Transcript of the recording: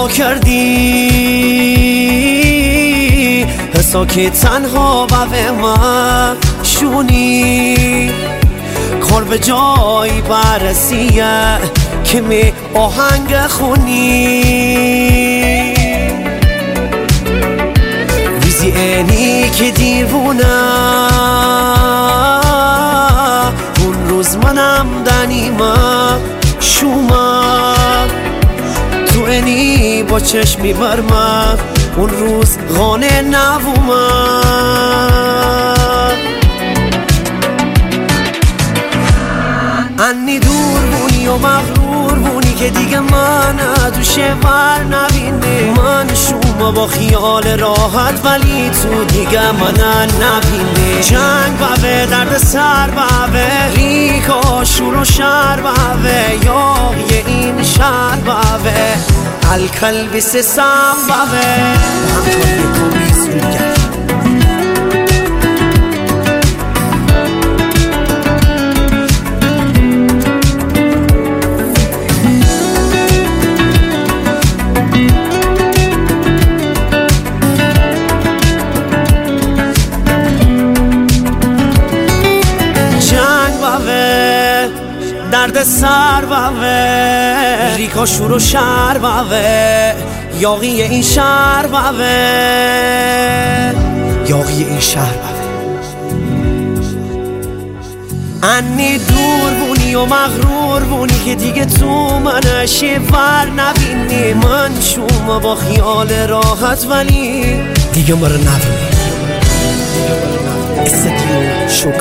وا کردی حسا که تنها و من شونی کار به جای برسیه که می آهنگ خونی ویزی اینی که دیوونه اون روز منم دنیمه شومه تو اینی با چشمی برمه اون روز غانه نبومه انی دور بونی و مغرور بونی که دیگه من دوشه ور نبینه من شومه با خیال راحت ولی تو دیگه من نبینه جنگ بابه درد سر بابه ریکا شور و شر بابه یا یه این شر بابه الکل بس سم بابه همکاری تو بیزرگر درد سر بابه ریکا شور و شر بابه یاقی این شهر بابه یاقی این شهر بابه انی دور بونی و مغرور بونی که دیگه تو منشه ور نبینی من شومه با خیال راحت ولی دیگه مرا نبینی